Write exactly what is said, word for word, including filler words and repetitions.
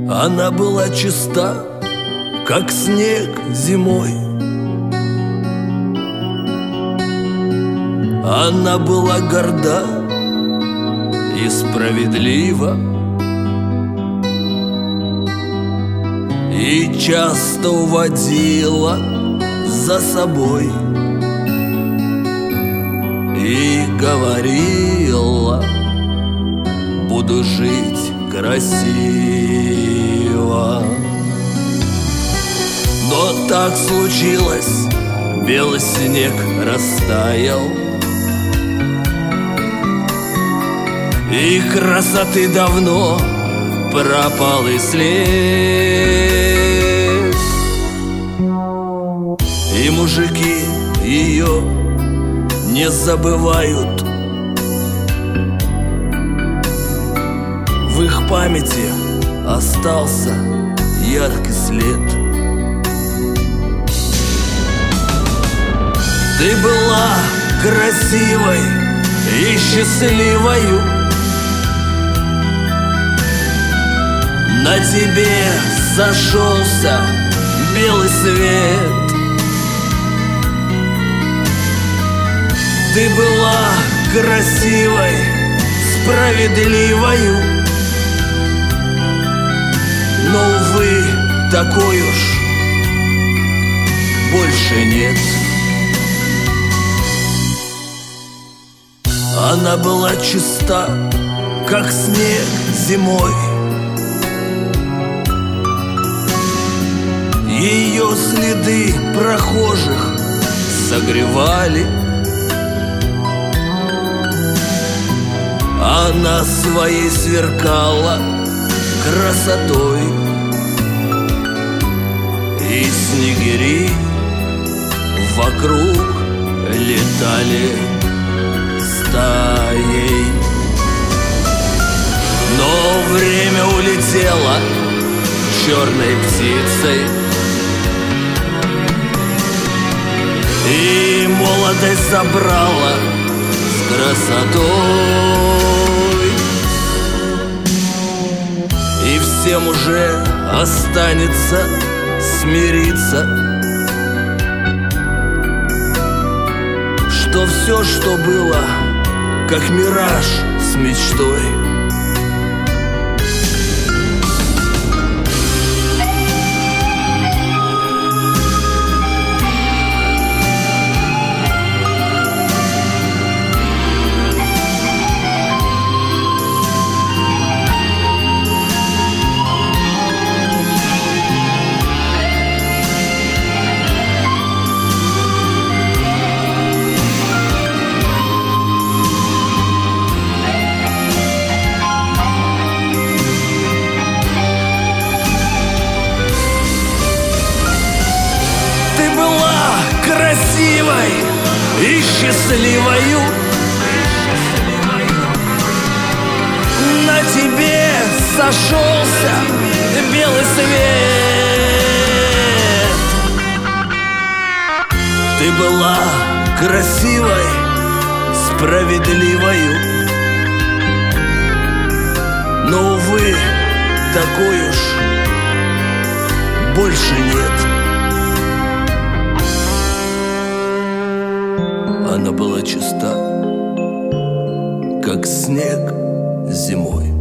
Она была чиста, как снег зимой. Она была горда и справедлива, и часто уводила за собой, и говорила: буду жить красиво. Но так случилось, белый снег растаял, и красоты давно пропал и след. И мужики ее не забывают, в их памяти остался яркий след. Ты была красивой и счастливою, на тебе сошелся белый свет. Ты была красивой, справедливою, но, увы, такой уж больше нет. Она была чиста, как снег зимой. Ее следы прохожих согревали. Она своей сверкала красотой, и снегири вокруг летали стаей. Но время улетело черной птицей, и молодость забрала с красотой. И всем уже останется смириться, что все, что было, как мираж с мечтой. Красивой и счастливою, на тебе сошелся белый свет. Ты была красивой, справедливою, но, увы, такой уж больше нет. Она была чиста, как снег зимой.